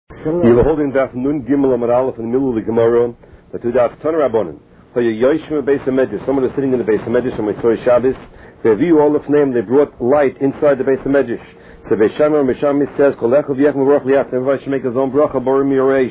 You were holding Daf Nun Gimel Amar Aleph in the middle of the Gemara, but to Daf Tanur Rabbanan. Someone is sitting in the base of Medrash on Mitzvah Shabbos. They view all of name. They brought light inside the base of Medrash. So Beishamar Mishami says, everybody should make his own bracha Borim Yoreish.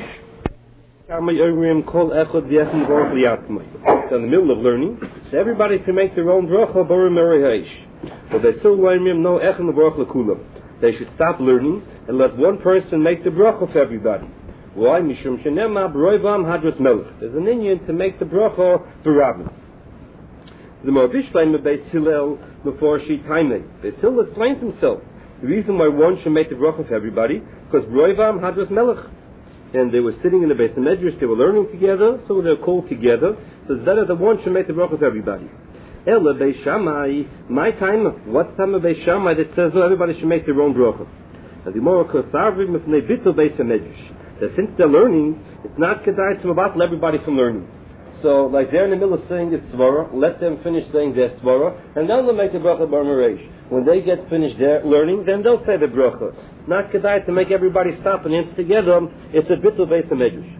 So in the middle of learning, so everybody should make their own bracha Borim Yoreish. But they still learn no Echem Bracha Lekulam. They should stop learning and let one person make the bracha for everybody. Why? Mishum shenema b'roivam hadras melech. There's an Indian to make the bracha b'rabim. The Moravish explained the Beis Hillel before she timed. Beis Hillel explains himself. The reason why one should make the bracha for everybody, because b'roivam hadras melech. And they were sitting in the Beis Medrash, they were learning together, so they were called together. So it's better that one should make the bracha for everybody. Ella Beis Shammai, my time, what time of Beis Shammai that says no, everybody should make their own bracha? And the more Kosarvim if they bittul Beis Medrash. That since they're learning, it's not kedai to battle everybody from learning. So, like they're in the middle of saying the tzvara, let them finish saying their tzvara, and then they'll make the bracha bar mereish. When they get finished their learning, then they'll say the bracha. Not kedai to make everybody stop and dance together. It's a bittul Beis Medrash.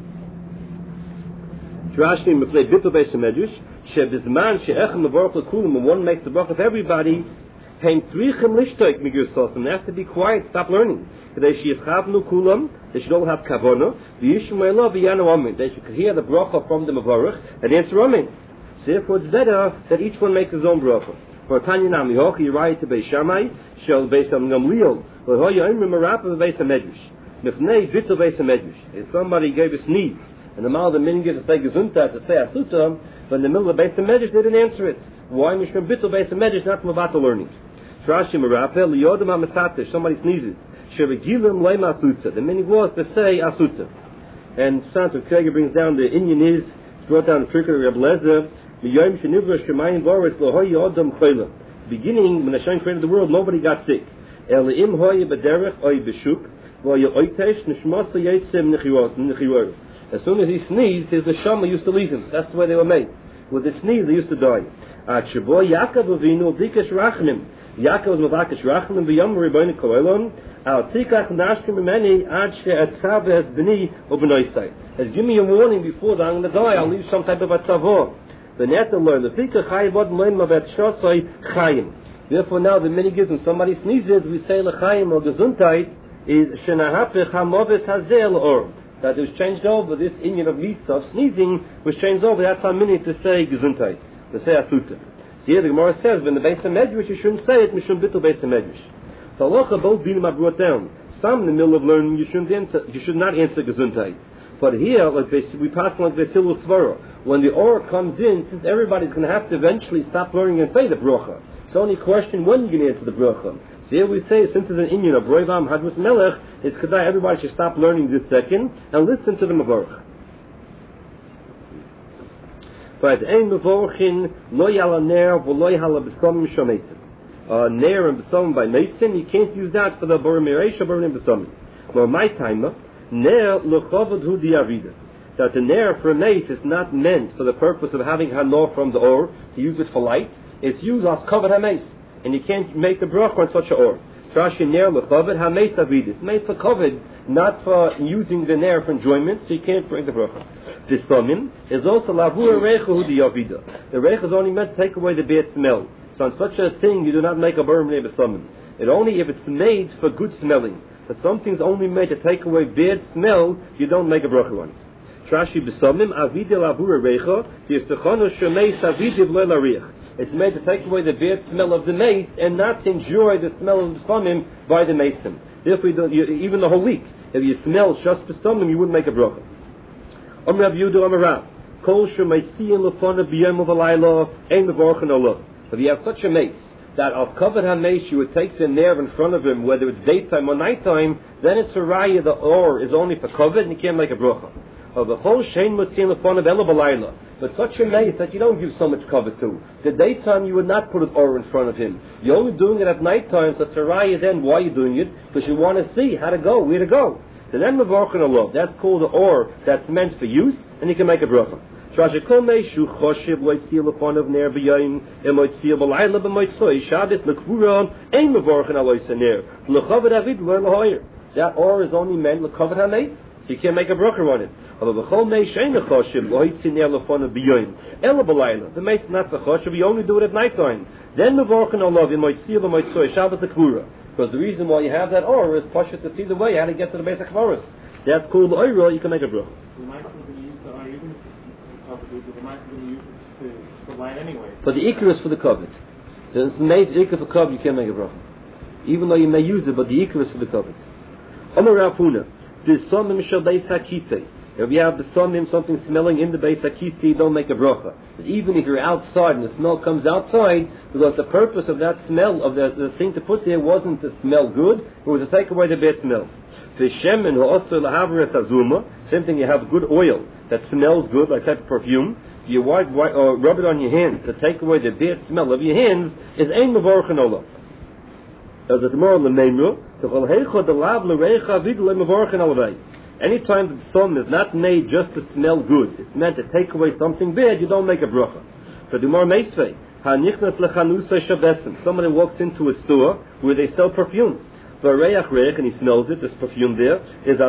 Rashi mifnei bittul Beis Medrash. Shebizman she'echem levorach lekulim. When one makes the bracha of everybody, hein tzrichem lishtoik migursosim. They have to be quiet, stop learning. They should all have kavona. They should hear the bracha from the mavarach and answer amen. So therefore, it's better that each one makes his own bracha. For Tanya Nami Hoch, you write to Beis Shammai, shall Beis Gamliel, or Hoyoimrim Marapa Beis Medrash. Nifnei Vittel Beis Medrash. If somebody gave a sneeze, and the mal the min gives to say gesundheit to say asuta, but in the middle of the Beis Medrash they didn't answer it. Why? Mishram Vittel Beis Medrash, not from about learning. Trashi Marapa Liyodam Amasatesh. Somebody sneezes. The meaning was to say asuta. And Santa Krieger brings down the Indian is brought down the Frikar of Reb Lezer. Beginning when Hashem created the world, nobody got sick. As soon as he sneezed, his neshama used to leave him. That's the way they were made. With the sneeze, they used to die. Yaakov was Mavakish Rachman v'yom Rebbeinu Koelon al tikach nashkim mimeni ad she'atzav es b'ni u'b'noisai. As give me a warning before that I'm going to die, I'll leave some type of atzavor. V'netel learn the tikach chayvod learn mavet shosai chayim. Therefore now the many gives when somebody sneezes we say lechayim or gesundheit is shenahapich hamoves hazel or that it was changed over. This Indian of mitzvah of sneezing was changed over. That's how many to say gesundheit, to say asuta. Here the Gemara says, when the Beis Medrash, you shouldn't say it, Mishum Bittul Beis Medrash. So Allah, both dinim are brought down. Some in the middle of learning, you should not answer gesundheit. But here, like we pass like the Silul Svara, when the Or comes in, since everybody's going to have to eventually stop learning and say the bracha, it's only a question when you can answer the bracha. So here we say, since it's an Indian of Roivam Hadras Melech, it's kedai everybody should stop learning this second and listen to the Mavarach. But ein mevorchin lo yala ner v'lo yala b'samim shomesim. Ner and b'samim by mesim, you can't use that for the borim mereish or borim b'samim. Well, my time, ner l'chavod hu di'avida. That the ner for a mace is not meant for the purpose of having hanor from the or to use it for light. It's used as covered ha-mace, and you can't make the bracha on such a or. Trashi ner l'chavod ha-mace avida. It's made for covered, not for using the ner for enjoyment, so you can't bring the bracha. This samim is also lavur reicha hu diyavida. The reicha is only meant to take away the bad smell. So on such a thing, you do not make a borim b'samim. It only if it's made for good smelling. But something's only made to take away bad smell, you don't make a bracha on. Trashi b'samim avida lavur reicha yistachonu shemei savidiv lo lariach. It's made to take away the bad smell of the mace and not to enjoy the smell of the samim by the mason. Therefore, even the whole week, if you smell just b'samim, you wouldn't make a bracha. Rav Yehuda Amarav, Kol Shemaitziyim Lefana B'Yom V'Layla Ein Mevorchen Olav. If you have such a mace that als covered ha-mace you would take the nerve in front of him, whether it's daytime or nighttime, then it's a raya. The or is only for covered and you can't make a bracha. Of the whole Shein Motziyim Lefana B'Ela B'Layla, but such a mace that you don't give so much cover to. The daytime you would not put an or in front of him. You're only doing it at nighttime, so it's a raya. Then why are you doing it? Because you want to see how to go, where to go. So then mevorchen olav, that's called the or that's meant for use, and you can make a bracha. Trashikol meishu choshev loitzil upon of ner b'yayim emoitzil b'layla b'moitzoi Shabbos lekvura ein mevorchen alois ner l'chaved avid lo lahoyer. that or is only meant l'kavod hameis, so you can't make a bracha on it. The mace not so choshev, you only do it at night time. Then the vorchen olav, you might see the might soy Shabbos the kvura. Because the reason why you have that or is pasha to see the way how to get to the base of kvaros. That's called the oira, you can make a bracha. The mice are going to use the or even if it's the mice are going to use it to light anyway. For the ikr is for the covet. So it's made ikr for covet, you can't make a bracha. Even though you may use it, but the ikr is for the covet. Amar Rav Huna, there's some mishal beis hakisei. If you have the something smelling in the base hakisi, you don't make a bracha. Even if you're outside and the smell comes outside, because the purpose of that smell, of the thing to put there, wasn't to smell good, it was to take away the bad smell. Same thing, you have good oil that smells good, like type of perfume. You wipe or rub it on your hands to take away the bad smell of your hands, is ein mevorchen olah. As a tomorrow the memru, anytime the psalm is not made just to smell good, it's meant to take away something bad, you don't make a bracha. For the more meisvei, somebody walks into a store where they sell perfume. And he smells it, there's perfume there.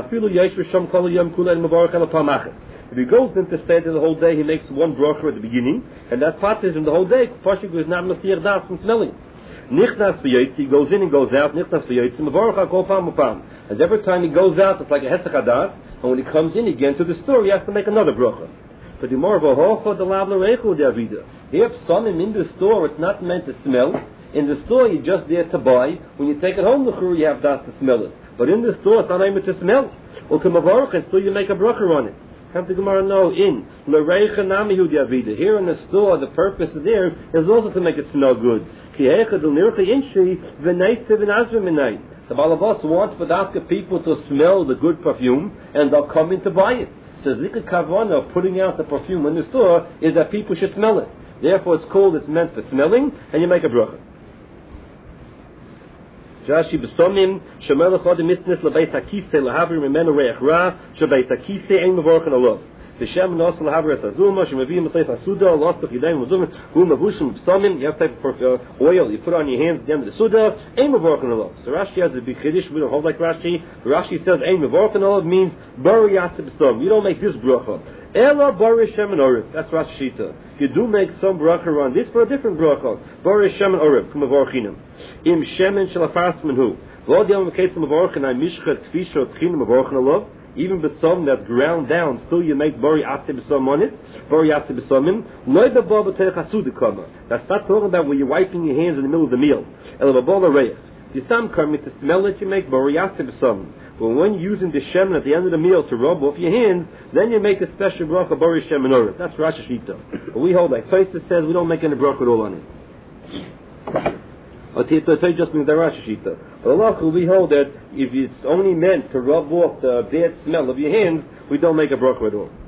If he goes in to stay there the whole day, he makes one bracha at the beginning, and that part is in the whole day. Pashuk is not masir das from smelling. Nichnas v'yotzi, he goes in and goes out. Nichnas v'yotzi, mevorach kol pam upam. As every time he goes out, it's like a hesach hadas, and when he comes in again to the store, he has to make another bracha. But the more of a hocha the lav l'reichu d'avida. If something in the store, it's not meant to smell. In the store, you're just there to buy. When you take it home, you have das to smell it. But in the store, it's not able to smell. Or to mavarach, until you make a bracha on it. Come to Gemara, no, in l'reicha nami hu d'avida. Here in the store, the purpose there is also to make it smell good. The Balabas wants for people to smell the good perfume, and they'll come in to buy it. So the kavana of putting out the perfume in the store is that people should smell it. Therefore, it's meant for smelling, and you make a bracha. Rashi b'stomim shemelech odem misnes lebeis hakise lehavir mimenu reich ra shebeis hakise ein mevorchen olav. V'shem nos lehavir es azuma shemavim esayf asuda lostoch yidayim muzum hu mavushim b'stomim. You have to take oil you put on your hands at the end of the suda ein mevorchen olav. So Rashi has a big chiddush. We don't hold like Rashi. Rashi says ein mevorchen olav means bari yatze b'stomim. You don't make this bracha. Ela bari shem and oriv. That's Rashi Shita. You do make some bracha on this for a different bracha. Bari shem and oriv. Kum mevorchinim. Im shemen shel afas menhu. V'od yom meketz mevorchin ay mishchet kfisho tchin mevorchin olav. Even b'som that's ground down, still you make bari atze b'som on it. Bari atze b'somim. Loy b'bo b'teich hasuda kama. That's not talking about where you're wiping your hands in the middle of the meal. Ela b'bo l'reich. You some come to smell it, you make bari atze b'somim. But when you're using the shemen at the end of the meal to rub off your hands, then you make a special bracha bari shemen oriv. That's Rashi Shita. But we hold like Tosfos says we don't make any bracha at all on it. Or Tosfos just means the Rashi Shita. But Allah, we hold that if it's only meant to rub off the bad smell of your hands, we don't make a bracha at all.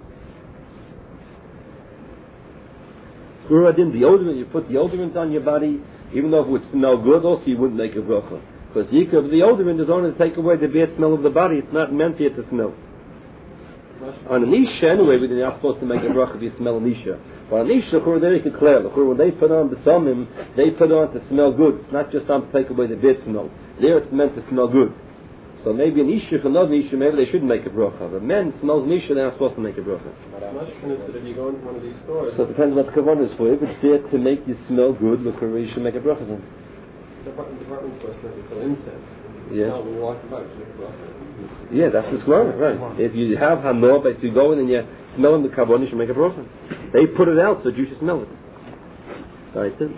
The odorant, you put the odorant on your body, even though it would smell good, also you wouldn't make a bracha. Because the ikar of the odorant is only to take away the bad smell of the body. It's not meant here to smell. On an isha, anyway, we're not supposed to make a bracha if you smell an isha. But on an isha, they make it clear. When they put on the samim, they put on to smell good. It's not just on to take away the bad smell. There it's meant to smell good. So maybe an isha, if another isha, maybe they shouldn't make a bracha. But men smells an isha, they're not supposed to make a bracha. If you go into one of these stores, so it depends what the kavanah is for. If it's there to make you smell good, look, you should make a bracha then. The department store smells so incense. Yeah. We walk about to make a bracha. Yeah, that's the svara, right. If you have hanor, but you go in and you smell in the kavanah, you should make a bracha. They put it out so you should smell it. Right then.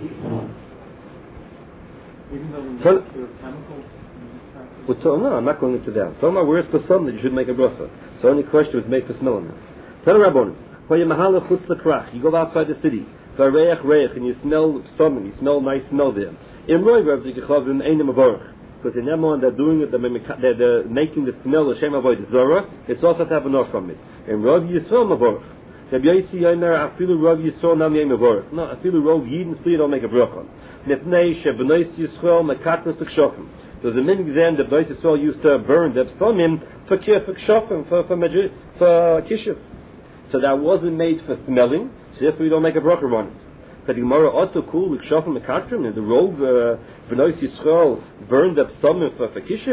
Even though the chemical. No, I'm not going into that. Tell me where it's for something that you should make a bracha. So only question is made for smelling it. Tell the Rabbanim, you go outside the city, and you smell something, you smell nice smell there. Because in that moment they're doing it, they're making the smell of Shem Avodah Zorah, it's also to have enough from it. In Rav Yisrael Mavorach. Rabbi Yossi Yomer, afilu Rav Yisrael nam yem Mavorach. No, afilu Rav Yidin, still you don't make a bracha. Nefnei shebenois Yisrael mekatnos l'kshofim. There was a minhag then that Bnei Yisrael used to burn the psalmim for kshofim, for kishuv. So that wasn't made for smelling, so therefore you don't make a bracha on it. But the Gemara ought cool l'kshofim mekatrim, and the rogue Bnei Yisrael burned the psalmim for kishuv.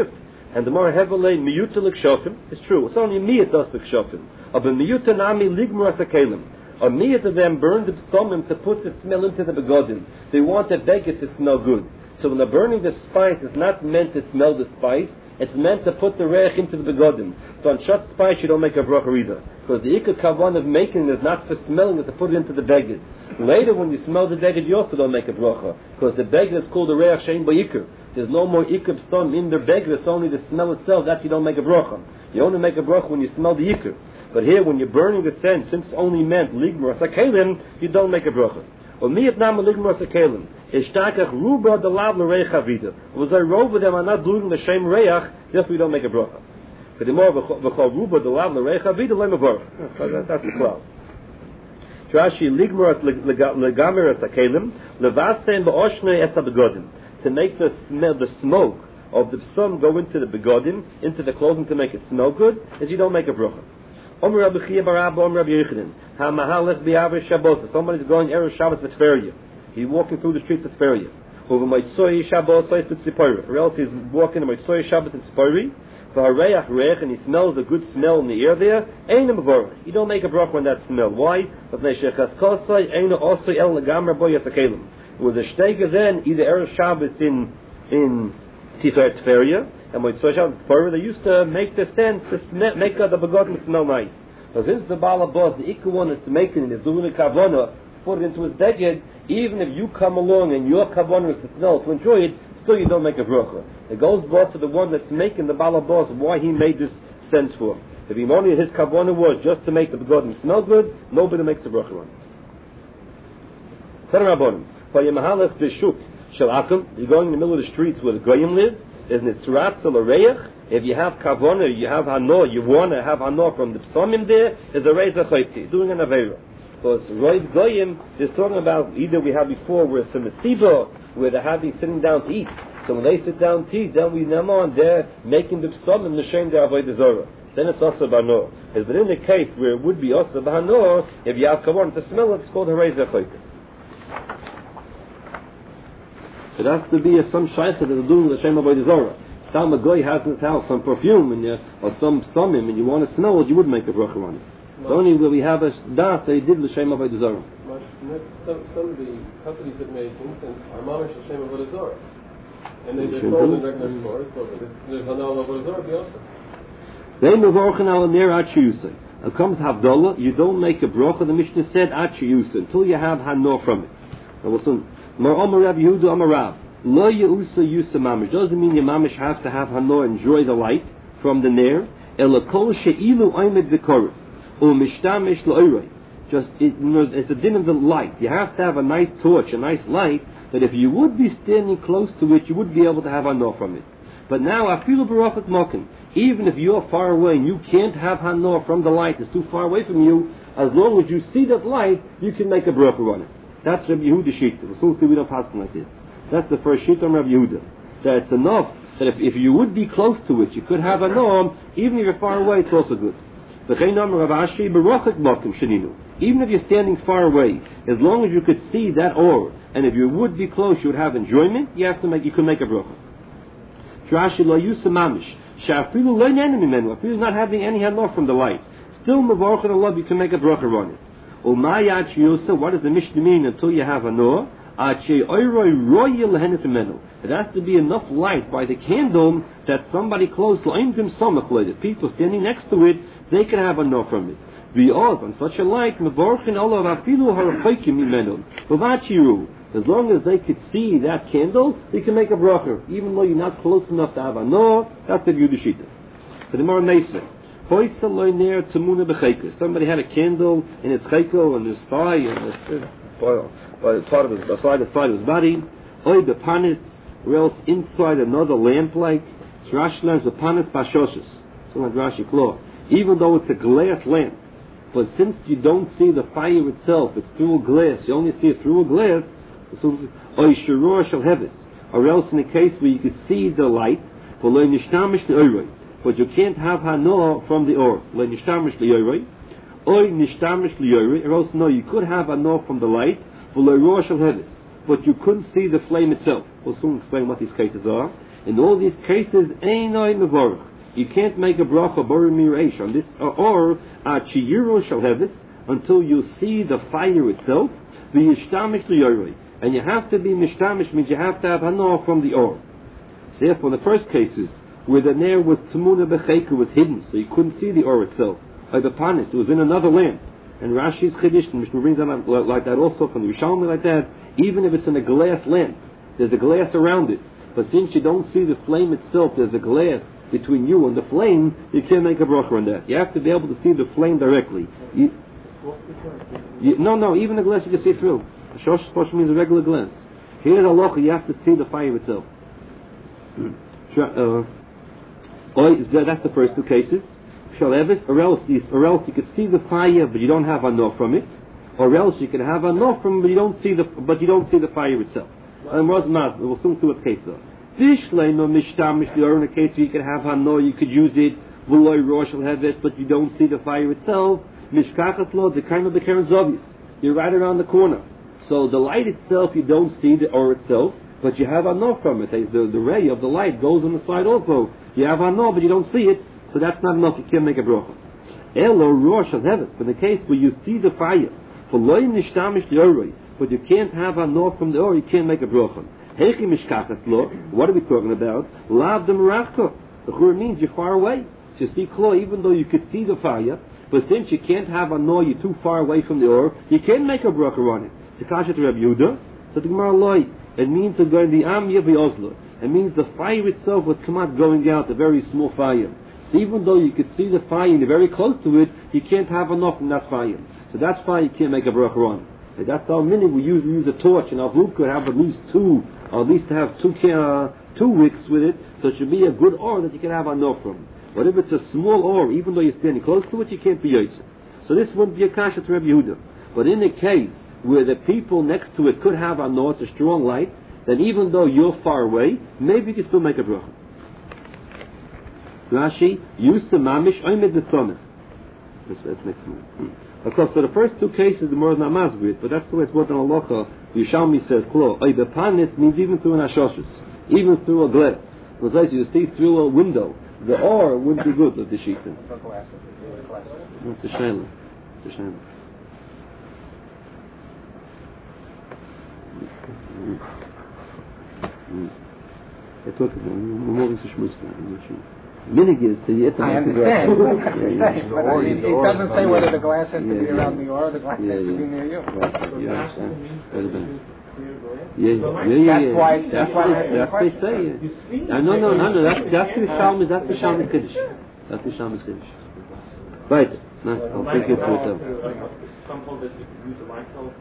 And the more heavily miyuta l'kshofim, it's true. It's only miyat does l'kshofim. But miyuta nami ligmur asakelim. A miyat of them burned the psomim to put the smell into the begodim. They want the beged to smell good. So when they're burning the spice, it's not meant to smell the spice. It's meant to put the reich into the begodim. So on shut spice, you don't make a bracha either. Because the ikar kavan of making is not for smelling, it's to put it into the beged. Later, when you smell the beged, you also don't make a bracha. Because the beged is called the reich shein ba'ikar. There's no more ikar pstom in the beged, it's only the smell itself. That you don't make a bracha. You only make a bracha when you smell the ikar. But here, when you're burning the scent, since it's only meant ligmar sakelim, you don't make a bracha. Or miyat nama ligmar sakelim. Ishtakach ruba the lav l'reich avida. Was I rove with them are not doing the same reich, therefore we don't make a bracha. But the more v'chol ruba the lav l'reich avida le mevorach. That's the cloud. Rashi ligmar legamer sakelim levasen ba'oshnei es begodim. To make the smoke of the sun go into the begodim, into the clothing to make it smell good, is you don't make a bracha. Omer Rabbi Chia bar Abba, Omer Rabbi Yechanan. Ha mahalech bi'aver Shabbos. Somebody's going erev Shabbos with Tveria. He's walking through the streets of Tveria. Over Motzei Shabbos with Tzipori. A relative is walking on Motzei Shabbos in Tzipori. V'hareach reich, and he smells a good smell in the air there. Ein mevorach. You don't make a bracha on that smell. Why? With the shtega then either erev Shabbos in Tiferet Tveria. And when they used to make the sense to make the begotten smell nice. So since the Baal Boss, the Ikka one is making it, is doing a kavana, put it into his beged, even if you come along and your kavana is to smell, to enjoy it, still you don't make a bracha. It goes boss to the one that's making the Baal Boss, why he made this sense for him. If he only his kavana was just to make the begotten smell good, nobody makes a bracha on it. You're going in the middle of the streets where the goyim live. Is nitzratz or reich? If you have kavona, you have hano, you want to have hano from the psomim there, is a reiz achayti, doing an aveira. Because roiv goyim is talking about either we have before where it's a mesiba, where they're having sitting down to eat. So when they sit down to eat, then we know on they're making the psomim the shem their avodah zorah. Then it's also bano. But in the case where it would be also bano, if you have kavona to smell it, it's called a reiz achayti. It has to be some shaycha that are doing the Shem Avodah Zorah. Some a guy has in his house some perfume or some summim and you want to smell it, you would make a bracha on it. It's only where we have a da'at that he did the Shem Avodah Zorah. Some of the companies that make incense are mamish the Shem Avodah Zorah. And they're sold in regular stores, so there's a no Avodah Zorah also. They mevorchen al ner achiyusay. It comes Havdalah, you don't make a bracha, the Mishnah said achiyusay, until you have hanor from it. Now listen, Mar Omer Rav Yehuda Omer Rav. Lo Yeusa Yusa Mamish. Doesn't mean your mamish have to have hanor, enjoy the light from the ner. Elakol she'ilu oimed v'korif. O mishtamish lo'iroi. Just, it's a din of the light. You have to have a nice torch, a nice light, that if you would be standing close to it, you would be able to have hanor from it. But now, afilu barachat mokin. Even if you're far away and you can't have hanor from the light, it's too far away from you, as long as you see that light, you can make a bracha on it. That's Rabbi Yehuda Shita. We don't pass like this. That's the first Shita on Rabbi Yehuda. That it's enough that if you would be close to it, you could have a norm. Even if you're far away, it's also good. Even if you're standing far away, as long as you could see that or, and if you would be close, you would have enjoyment. You could make a bracha. Rashi lo yusamamish. Shafilu lo nenemi If he's not having any hanor from the light, still mevorach Allah, you can make a bracha on it. What does the Mishnah mean until you have a noah? It has to be enough light by the candle that somebody close to people standing next to it, they can have a noah from it. On such a light, as long as they could see that candle, they can make a bracha, even though you're not close enough to have a noah. That's the Yudishita. The Gemara Nesa. Somebody had a candle in its chayko and his thigh and part of the side of his body. Oy bepanis, or else inside another lamp like. Rashi learns bepanis bashoshes. So like Rashi Klo. Even though it's a glass lamp, but since you don't see the fire itself, it's through a glass. You only see it through a glass. Oy shirur shel heves, or else in a case where you could see the light, but you can't have hanor from the or. Or else no, you could have hanor from the light, but you couldn't see the flame itself. We'll soon explain what these cases are. In all these cases, einoi mevorach. You can't make a bracha borim mireish on this, or chiyiro shall have this until you see the fire itself. V'yishtamish liyoroi, and you have to be mishtamish, means you have to have hanoah from the or. So therefore, in the first cases where the ner was tamuna becheka, was hidden, so you couldn't see the or itself, by the panis, it was in another land. And Rashi's Chiddush, and Mishnah brings that like that also from the Rishonim like that. Even if it's in a glass lamp, there's a glass around it. But since you don't see the flame itself, there's a glass between you and the flame, you can't make a bracha on that. You have to be able to see the flame directly. No, even the glass you can see through. A shosh sposh means a regular glass. Here in halacha, you have to see the fire itself. That's the first two cases. Or else you could see the fire, but you don't have enough from it. Or else you can have enough from it, but you don't see the fire itself. And we'll soon see what case though. In a case where you can have hano, you could use it. But you don't see the fire itself. The kind of the Karen. You're right around the corner. So the light itself, you don't see the or itself, but you have enough from it. The ray of the light goes on the side also. You have enough, but you don't see it. So that's not enough, you can't make a bracha. Elo rosh of heaven, in the case where you see the fire, but you can't have enough from the or, you can't make a bracha. What are we talking about? Lav de merachka. The chur means you're far away. So you see klo, even though you could see the fire, but since you can't have enough, you're too far away from the or, you can't make a bracha on it. Sikasha to Rabbi Yehuda, so the Gemara loy. It means to go in the am yevi ozla. It means the fire itself was come out going out, a very small fire. So even though you could see the fire and you're very close to it, you can't have enough from that fire. So that's why you can't make a bracha on. And that's how many we usually use a torch, and our group could have at least two wicks with it, so it should be a good ore that you can have enough from. But if it's a small ore, even though you're standing close to it, you can't be yosef. So this wouldn't be a kasha to Rabbi Yehuda. But in a case where the people next to it could have enough, it's a strong light, then even though you're far away, maybe you can still make a bracha. Rashi used to mamish oimed the sonah. Let's make some. Of course, so the first two cases the more is not masbrit, but that's the way it's brought in halacha. Yishalmi says klo. The panis means even through an ashoshes, even through a glass. Because you see through a window, the or wouldn't be good of the sheetin. It's a shayla. It's a shayla. I talk about more is Minig is to yet. I understand. But it doesn't say whether the glass has to be around the or the glass has to be near you. That's why they say. No. That's the Shalom. That's the Shalom Kiddush. That's the Shalom Kiddush. Right. No, I'll take it to it. Some hold that you can use a light bulb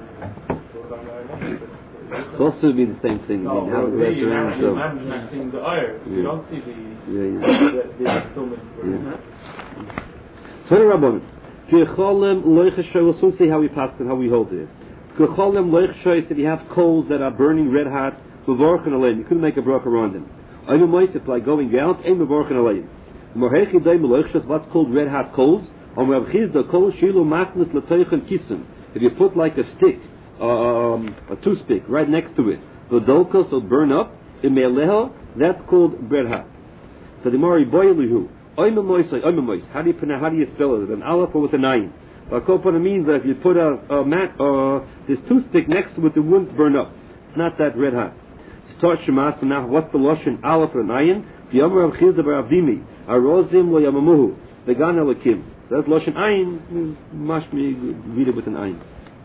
for it's also be the same thing. No, how the rest around so. I'm seeing the iron. You don't see the filament. So the Rabbanon, Kecholem loicheshoy. We'll soon see how we pass and how we hold it. Kecholem loicheshoy. If you have coals that are burning red hot, mevorchen aleim. You couldn't make a bracha around them. Oinu moisef like going out, ain't mevorchen aleim. Morhechi day meloicheshoy. What's called red hot coals? On Rav Chizda kol shilu matnas letoichen kisim. If you put like a stick, a toothpick right next to it, the dolkos will burn up. Imeleho, that's called red hot. So the Mari boilihu. Oimemois. How do you spell it? With an aleph or with an ayin? It means that if you put a mat this toothpick next to it, it wouldn't burn up. It's not that red hot. Start Shema. So now, what's the lashon aleph and ayin? The Amar of Chizda bar Avdimi arozim lo yamamuhu vegan elakim. So that's lashon ayin. Must be read it with an ayin.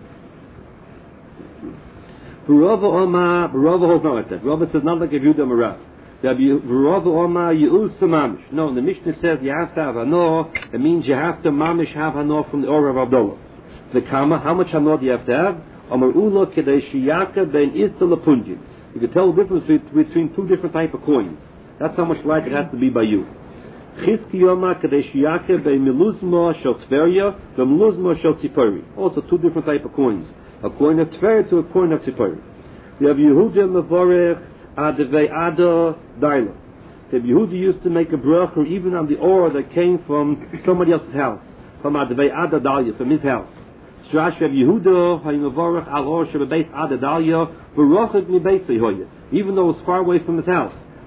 Rava holds not like that. Rava says not like a Yehuda Marav. Rava Oma Ye'us Mamish. No, the Mishnah says you have to have Hano. It means you have to Mamish have Hano from the Or of Abdullah. The Kama, how much Hano do you have to have? Amar Ula Kedei Shiyaka Ben Ista Lapunjin. You can tell the difference between two different type of coins. That's how much light it has to be by you. Chizki Yoma Kedei Shiyaka Ben Miluzma Shel Tveria Ben Miluzma Shel Tzipori. Also two different type of coins. A coin of Tver to a coin of Tzipori. We have Yehuda Mevorech Adevei Ada Daila. The Yehuda used to make a bracha even on the ore that came from somebody else's house, from Adevei Ada Dalia, from his house. Strash Rav Yehuda HaYmevorech Al Or Shebebeis Ada Dalia V'Rochek MiBeisei Hoya. Even though it was far away from his house,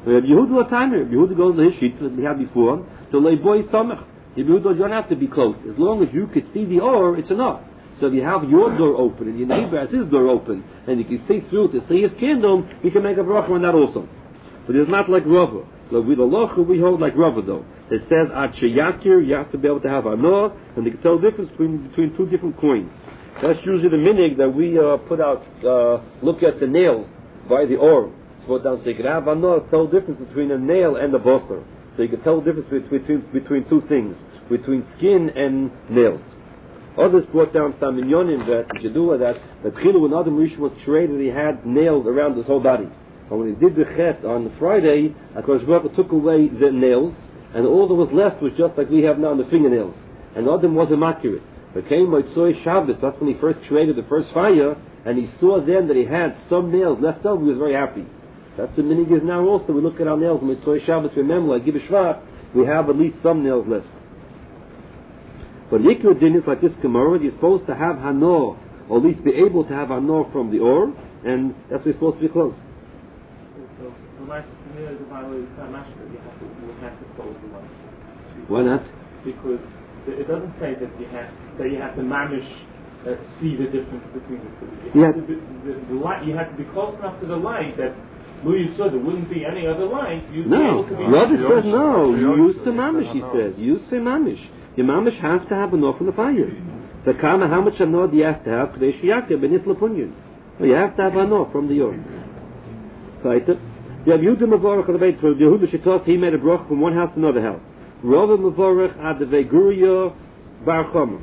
Rabbi Yehuda timer. Rabbi Yehuda goes to his sheet that we had before to lay boy stomach. Rabbi Yehuda, you don't have to be close. As long as you could see the or, it's enough. So if you have your door open and your neighbor has his door open, and you can see through to see his candle, you can make a bracha on that also. But it's not like Rava. So with the locha we hold like Rava though. It says at sheyakir, you have to be able to have anor, and you can tell the difference between two different coins. That's usually the minig that we put out. Look at the nails by the or. So down so you can have anor, tell the difference between a nail and a boster. So you can tell the difference between two things, between skin and nails. Others brought down some minyonim that Jedua that Chilu when Adam Rishon was created, he had nails around his whole body. And when he did the chet on Friday, HaKadosh Baruch Hu took away the nails, and all that was left was just like we have now the fingernails. And Adam wasn't accurate. But came Motzoi Shabbos, that's when he first created the first fire, and he saw then that he had some nails left over, he was very happy. That's the minig is now also. We look at our nails, Motzoi Shabbos, remember, like Gib Shvat, we have at least some nails left. But Yikra Din is like this Gemara, you're supposed to have Hanor, or at least be able to have Hanor from the Or, and that's where you're supposed to be close. So, the light is a violation of Mashka, you have to close the light. Why not? Because it doesn't say that you have to mamish see the difference between the two. You have to be close enough to the light that Louis said there wouldn't be any other light. No, Rabbi says no. You use Mamish, he says. Use Mamish. Your mamish has to have enough from the fire. The kama, how much anor do you have to have? You have to have enough from the yor. Right? Yehuda Mavorach on the Beit. Yehuda Shitos, he made a brach from one house to another house. Rava Mavorach ad the Veguria Bar Chomer.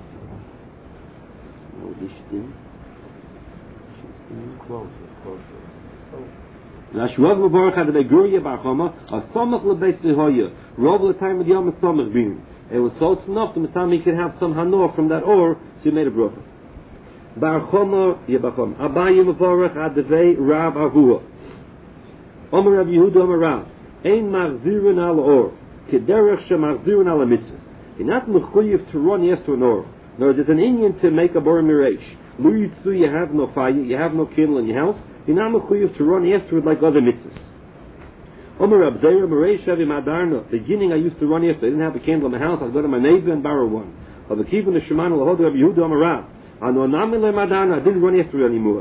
Rashrav Mavorach ad the Veguria Bar Chomer. A Somach lebeit zehoya. Rava the time of the Yom Somach being. It was close enough to Matan he could have some hanor from that or, so he made a bracha. Bar Chomer Yebachom. Abaye Mavorach ad devei Rav Avua. Omer Rav Yehuda Omer Rav. Ein machzirun al or. Kederech shemachzirun al mitzvah. You're not mechuyev to run after an or. No, there's an Indian to make a bar miresh. Lu yitzu, you have no fire, you have no candle in your house. You're not mechuyev to run after it like other mitzvahs. Omer Rab Zeira Merei Shavi Madarno. Beginning I used to run after. I didn't have a candle in my house. I'd go to my neighbor and borrow one. Of the Kivun the Shemana Lahodu Rab Yehuda Omer Rab. Ano Namile Madarno. I didn't run after it anymore.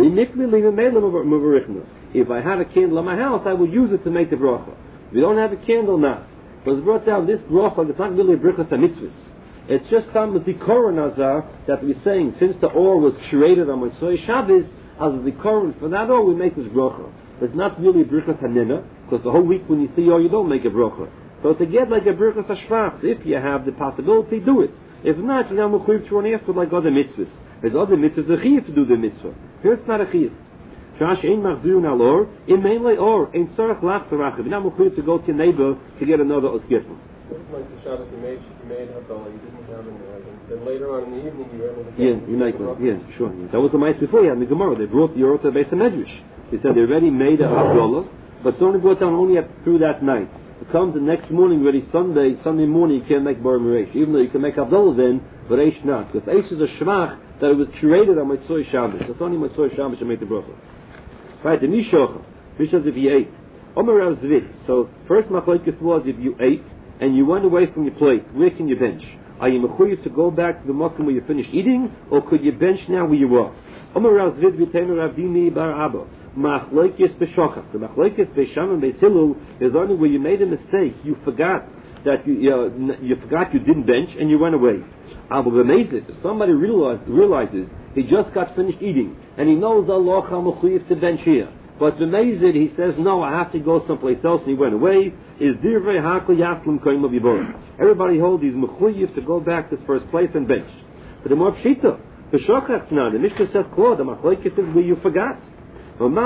If I had a candle in my house, I would use it to make the bracha. If you don't have a candle now, but it's brought down this bracha. It's not really a brachas mitzvahs. It's just some zikaron nazar that we're saying since the or was created on Motzei Shabbos as a zikaron for that or we make this bracha. It's not really a brachas hanina. Because the whole week when you see you don't make a bracha. So to get like a brachas hashvach, if you have the possibility, do it. If not, you're not mechuyev to run after like other mitzvahs. There's other mitzvahs, a chiyuv to do the mitzvah. Here it's not a chiyuv. Shash ein machzirun al or, in mainly or, ein tzarech lach tzarach. You're not mechuyev to go to your neighbor to get another oskirtman. Like the Shabbos you made Havdalah, you didn't have any. Then later on in the evening you were able to get you make one. Yeah, sure. Yeah. That was the mice before you had the Gemara. They brought the Yorah to the Beis HaMedrash. They said they already made a Havdalah, but it's only brought down only up through that night. It comes the next morning, ready Sunday morning, you can't make Bar Miresh. Even though you can make Havdalah then, but Eish not. Because Eish is a Shvach that it was created on Motzei Shabbos. It's only Motzei Shabbos to make the bracha. Right, the Mishocha. Mishocha if you ate. Omer Rav Zvit. So, first machlokes was if you ate, and you went away from your plate, where can you bench? Are you mechuyev to go back to the makom where you finished eating, or could you bench now where you were? Omer Rav Zvit v'teinu Rav Dimi bar Abba. Machlokes b'shochach. The machlokes b'sham and b'tzilu is only where you made a mistake. You forgot that you forgot you didn't bench and you went away. Abu b'meizit. If somebody realizes he just got finished eating and he knows Allah mechuyev to bench here. But b'meizit he says no, I have to go someplace else and he went away. Is divrei hakol yaslim koim v'yiborah. Everybody holds he's mechuyev to go back to his first place and bench. But the more pshita, b'shochach now, the Mishnah says the machlokes is where you forgot. Even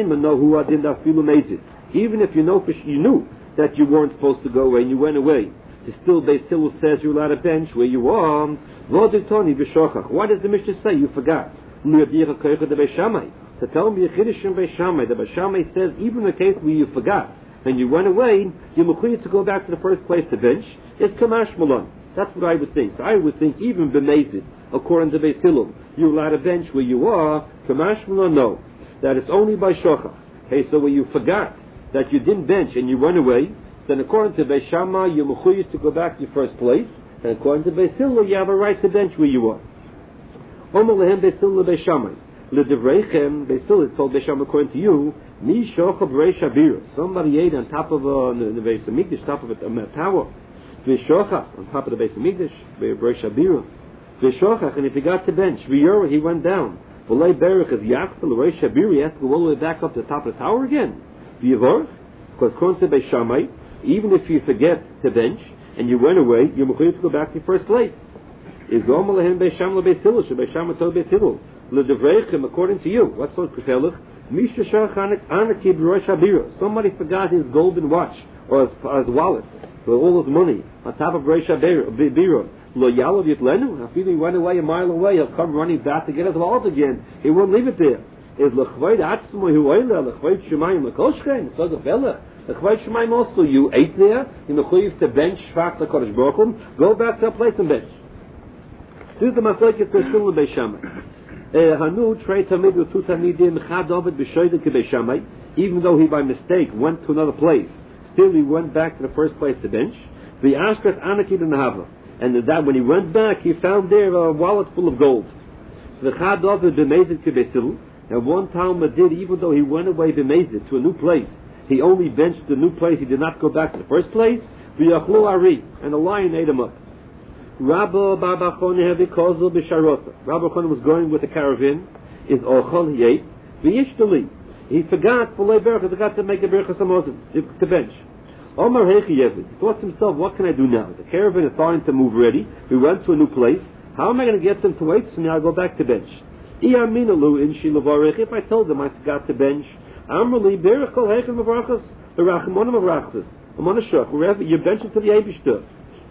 if you knew that you weren't supposed to go away and you went away, still says you're allowed to bench where you are. Why does the Mishnah say you forgot? To tell me a chiddush in Beis Shammai, the Beis Shammai says even in the case where you forgot and you went away, you're mechuyev to go back to the first place to bench. It's kamash malon. That's what I would think. So I would think even b'meizid, according to Beis Hillel, you're allowed to bench where you are. Kamash malon, no. That it's only by shochach. Okay, so when you forgot that you didn't bench and you went away, then according to Beis Shammai, you're mechuyev to go back to your first place, and according to Beis Hillel, you have a right to bench where you are. Omer lehem Beis Hillel Beis Shammai. L'divreichem, Beis Hillel told Beis Shammai, according to you, Mi shochav reish habira. Somebody ate on top of the Beis Hamikdash, top of a tower. V'shochach, on top of the Beis Hamikdash, reish habira. V'shochach, and if he got to bench, v'yorah, he went down. V'lei berach is yachtel reish habira, he has to go all the way back up to the top of the tower again. V'yivorach, because according to Beis Shammai, even if you forget to bench and you went away, you're mechuyev to go back to your first place. Is Omer lehem Beis Shammai Beis Hillel, Beis Shammai told Beis Hillel, l'divreichem, according to you, what's so prefellich? Somebody forgot his golden watch or his wallet or all his money on top of Reish Habira. Lo yalav yitlenu. If he went away a mile away, he'll come running back to get his wallet again. He won't leave it there. Is lechvayt atzmo hu oila lechvayt shemayim lekoshchen. So the fella lechvayt shemayim also. You ate there. You mechuyev to bench shvach HaKadosh Baruch Hu. Go back to a place and bench. This is the machlokes Beis Beis Shammai. Hanu trei tamid with two tamidim chad ovid b'shoyde ke Beis Shammai. Even though he by mistake went to another place, still he went back to the first place to bench. The ashkat anakid and hava, and that when he went back, he found there a wallet full of gold. The chad ovid b'mezid ke Beis Hillel. And one Talmud did, even though he went away b'mezid to a new place, he only benched the new place. He did not go back to the first place. V'yachlu ari, and a lion ate him up. Rabbi Barbachon Hevikozul b'sharota. Rabbi Barbachon was going with a caravan. Is ochol he ate. V'yishtali. He forgot for berachas. He forgot to make a berachas hamazon to bench. Omar hechi yeved. He thought to himself, what can I do now? The caravan is starting to move ready. We went to a new place. How am I going to get them to wait? So now I go back to bench. Iyaminalu in shilavarech. If I told them I forgot to bench, Amrli berach kol hechem avrachas. The rachamonim avrachas. Amonashach. Wherever you're benching to the Eibishter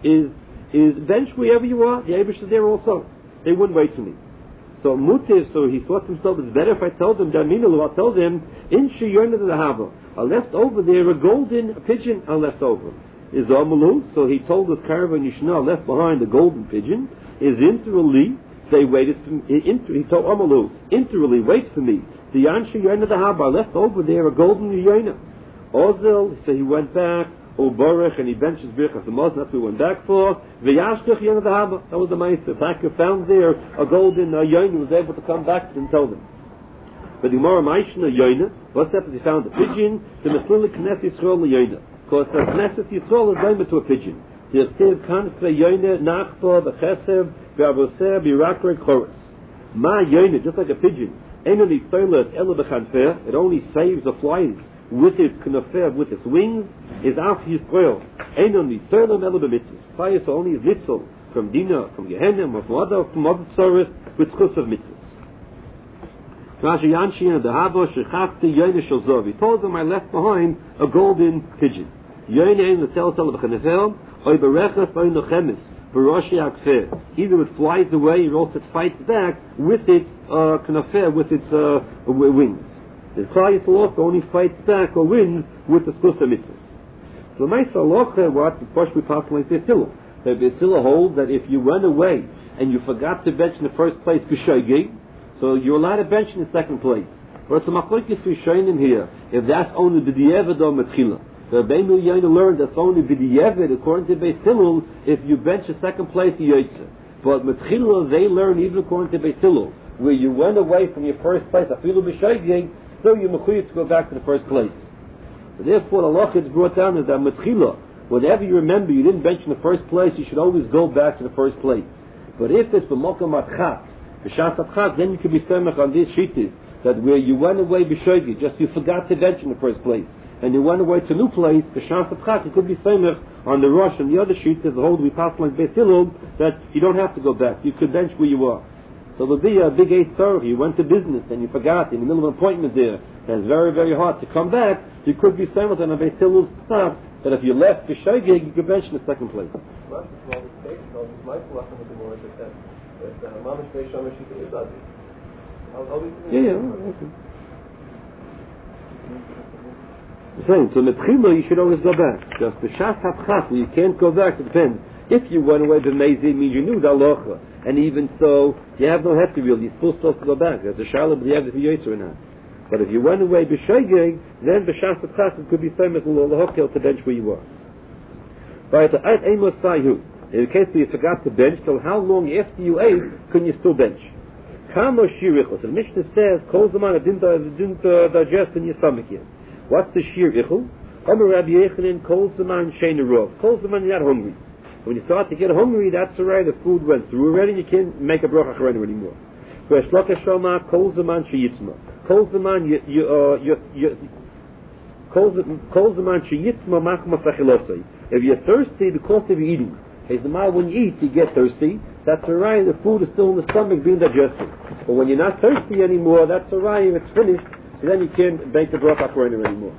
is bench wherever you are. The Eibush is there also. They wouldn't wait for me. So Mutiv, so he thought to himself, it's better if I tell them, I'll tell them, in Shiyona the Hava, I left over there a golden pigeon I left over. Is Amalu, so he told his caravan Yishna left behind a golden pigeon, is interally, they waited for me, he told Amalu, interally, wait for me. The Yan Shiyona the Hava, I left over there a golden Yona. Ozel, so he went back, Baruch, and he benched his birchas hamazon. That's what we went back for. V'yashtach yonah haba. That was the ma'aser. Taka found there a golden yonah. Was able to come back and tell them. But the Gemara ma'ishna yonah. What's happened? He found a pigeon. The meslilik knesset Yisrael yonah. Because the knesset Yisrael is going to a pigeon. The yistiv kanfre yonah nachba b'chesev b'avoseh b'rakre chorus. Ma yonah, just like a pigeon. Enoni toilet ela b'chanfer. It only saves the flies with its knafer, with its wings, is after Yisrael. Einon Yisrael elo b'mitzvahs. Fire only is nitzel from Dina, from Gehenna, from other tzoros, with chus of mitzvahs. Rashi Yanshi and the Havo shechafti Yonah shel zov. He told them I left behind a golden pigeon. Yonah in the tel b'chanefel, oy berechas oy nochemes, b'roshi akfer. Either it flies away, or else it fights back with its knafer, with its wings. The Klal Yisrael also only fights back or wins with the Skusa mitzvahs. So the Ma'aser Halacha, what the Pashmi Pasuk like Beis Hillel. The Beis Hillel holds that if you went away and you forgot to bench in the first place b'shoigeg, so you're allowed to bench in the second place. But it's a machlokes rishonim here. If that's only b'diavad or metchila, the Rebbeinu Yonah learned that's only b'diavad according to Beis Hillel. If you bench the second place, you yotze. But metchila they learn even according to Beis Hillel, where you went away from your first place, afilu b'shoigeg, still you're mechuyev to go back to the first place. So therefore, the halacha is brought down as that metchila, whatever you remember you didn't bench in the first place, you should always go back to the first place. But if it's b'mokam atchat, b'shas atchat, then you could be semach on these shittas, that where you went away b'shoigi, just you forgot to bench in the first place, and you went away to a new place, b'shas atchat, you could be semach on the rosh and the other shittas, the whole we pass like Beis Hillel, that you don't have to go back, you could bench where you are. So there'll be a big eight Torah. You went to business and you forgot in the middle of an appointment there. And it's very, very hard to come back. You could be saying with an Beis Hillel's staff that if you left b'shoigeg, you could bench in the second place. Saying so metchila you should always go back. Just b'shas hapchat where you can't go back. It depends. If you went away b'mezid, it means you knew the halacha. And even so, you have no hefty really. You're still supposed to go back. There's a shalom, but you have to be yoytzer or not. But if you went away b'shegeg, then b'shas it could be famous l'hokel to bench where you were. Right, at amos sayu. In case you forgot to bench, till how long after you ate can you still bench? Kamo shirichos. The Mishnah says, kol zaman it didn't digest in your stomach yet. What's the shir ichel? Omer Rabbi Yechanan, kol zaman shein rov. Kol zaman you're not hungry. When you start to get hungry, that's alright. The food went through already. You can't make a bracha acharenu anymore. Whereas shloka shoma kol zaman sheyitzma. Kol zaman kol zaman sheyitzma machma fachilosei. If you're thirsty because of eating, as the matter when you eat, you get thirsty. That's alright. The food is still in the stomach being digested. But when you're not thirsty anymore, that's alright. If it's finished, so then you can't make the bracha acharenu anymore.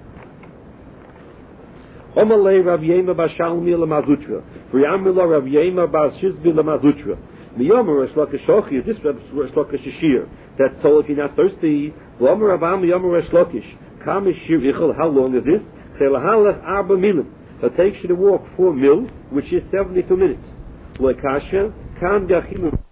Omalei Rav Yema bar Shalmi lemazutra. V'yamila Rav Yema bar Shizbi lemazutra. Miyomer Resh Lakish this Resh Lakish Shir. That's told if you're not thirsty. V'omer Rabam Miyomer Resh Lakish. Kam Shir Ichel. How long is this? Chelahalach Arba Milim. It takes you to walk 4 mil, which is 72 minutes. Lekasha Kam Yachilu.